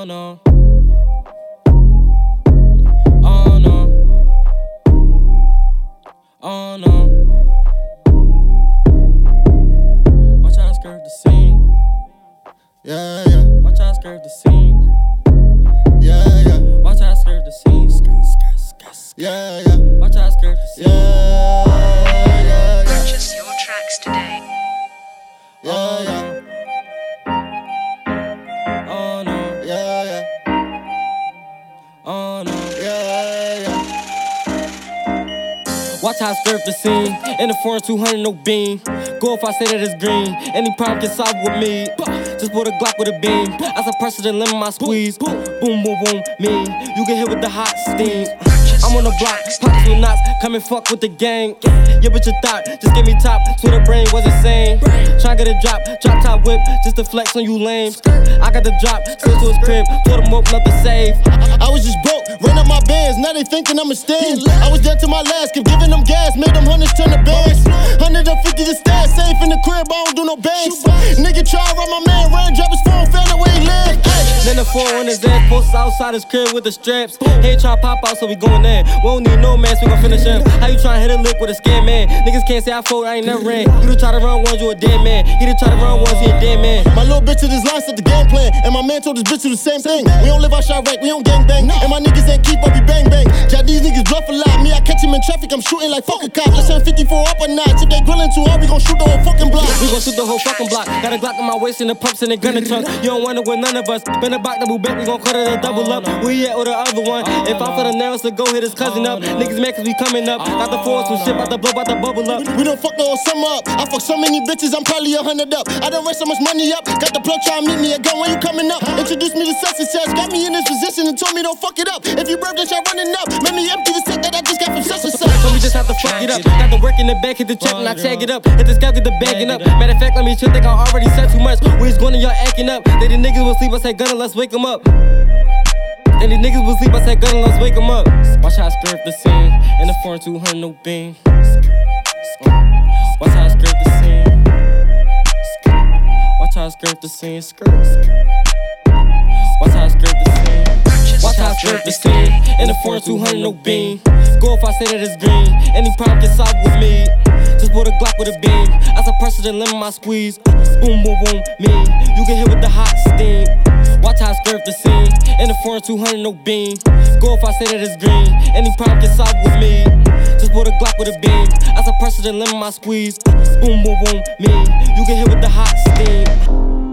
Oh no. Oh no. Oh no. Watch how I skirt the scene. Yeah, yeah. Watch how I skirt the scene. Yeah, yeah. Watch how I skirt the scene. Yeah, yeah. Watch how I skirt the scene. Yeah, yeah, yeah. Purchase your tracks today. Yeah, yeah. Oh no. Yeah, yeah. Oh no. Yeah, yeah. Watch how I skirt the scene. In the foreign 200, no beam. Go if I say that it's green. Any problem can solve with me. Just put a Glock with a beam. I suppress it and limit my squeeze. Boom, boom, boom, me. You get hit with the hot steam. I'm on the block, pockets with knots, come and fuck with the gang. Yeah, but you thought, just give me top, so the brain wasn't sane. Tryna get a drop top whip, just to flex on you lames. I got the drop, slid to his crib, told him open up the safe. I was just broke, ran up my bands, now they thinking I'm a stand. I was dead to my last, kept giving them gas, made them hundreds turn to bands. 150 to stash, safe in the crib, I don't do no bangs. Nigga try to rob my man, ran, drop his phone, found out where he lived. Then the 4 on his ass, posted outside his crib with the straps. He ain't tryna pop out, so we going in. We don't need no mask, we gon' finish him. How you tryna hit a lick with a scared man? Niggas can't say I fold, I ain't never ran. You done try to run ones, you a dead man. He done try to run ones, he a dead man. My little bitch to this line set the game plan, and my man told this bitch to the same thing. We don't live out Chirac, we don't gang bang, and my niggas ain't keep up, we bang bang. Jack, these niggas bluff a lot. Me, I catch him in traffic, I'm shooting like fuck a cop. Let's turn 54 up a notch. If they grillin' too hard, we gon' shoot the whole fucking block. We gon' shoot the whole fucking block. Got a Glock in my waist and the pumps in the gun and trunk. You don't wanna with none of us. Been a box double back, we gon' cut it and double up. We at or the other one. If I'm for the nails, to go hit his cousin up. Niggas mad cause we coming up. Got the force some shit, about to blow, about to bubble up. We done fuck the whole summer up. I fuck so many bitches, I'm probably 100 up. I done raised so much money up. Got the plug trying to meet me a gun when you coming up. Introduced me to such and such. Got me in this position and told me don't fuck it up. If you burp, then try running up. Made me empty the set that I just got from such and such. So we just have to fuck it up. Got the work in the back, hit the trap and I tag it up. Hit the scalp, get the bagging up. Matter of fact, let me chill, think I already said too much. We just going to y'all acting up. They the niggas will sleep, I say gun and let's wake them up. And these niggas will sleep, I say gun and let's wake them up. Watch how I skirt the scene. In the foreign 200, no beam. Watch how I skirt the scene. Watch how I skirt the scene. Watch how I skirt the scene. Watch how I skirt the scene. In the foreign 200, no beam. Go if I say that it's green. Any problem can solve with me. Just put a Glock with a beam. I suppress it and limit my squeeze. Boom, boom, boom, me. You get hit with the hot steam. Watch how I skirt the scene. In the foreign 200, no beam. Go if I say that it's green. Any problem can solve with me. Just put a Glock with a beam. I suppress it and limit my squeeze. Boom, boom, boom, me. You get hit with the hot steam.